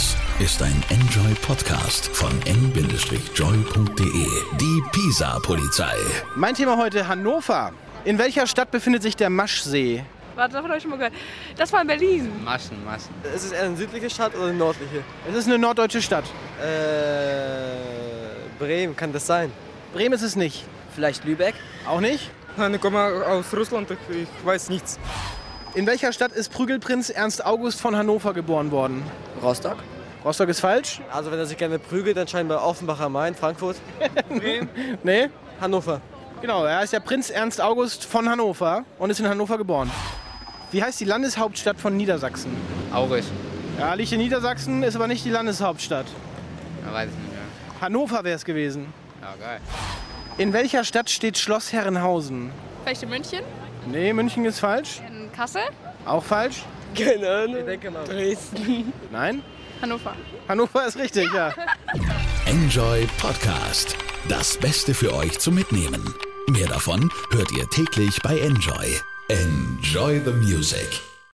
Das ist ein Enjoy-Podcast von n-joy.de. Die Pisa-Polizei. Mein Thema heute Hannover. In welcher Stadt befindet sich der Maschsee? Warte, davon habe ich schon mal gehört. Das war in Berlin. Maschen. Ist es eher eine südliche Stadt oder eine nördliche? Es ist eine norddeutsche Stadt. Bremen, kann das sein? Bremen ist es nicht. Vielleicht Lübeck? Auch nicht? Ich komme aus Russland, ich weiß nichts. In welcher Stadt ist Prügelprinz Ernst August von Hannover geboren worden? Rostock? Rostock ist falsch? Also wenn er sich gerne prügelt, dann scheinbar Offenbach am Main, Frankfurt. Nee? Hannover. Genau, er ist der Prinz Ernst August von Hannover und ist in Hannover geboren. Wie heißt die Landeshauptstadt von Niedersachsen? Aurich. Ja, liegt in Niedersachsen, ist aber nicht die Landeshauptstadt. Ja, weiß ich nicht mehr. Hannover wäre es gewesen. Ja, geil. In welcher Stadt steht Schloss Herrenhausen? Vielleicht in München? Nee, München ist falsch. In Kassel? Auch falsch? Keine Ahnung. Ich denke mal. Dresden. Nein? Hannover. Hannover ist richtig, ja. Enjoy Podcast. Das Beste für euch zum Mitnehmen. Mehr davon hört ihr täglich bei Enjoy. Enjoy the music.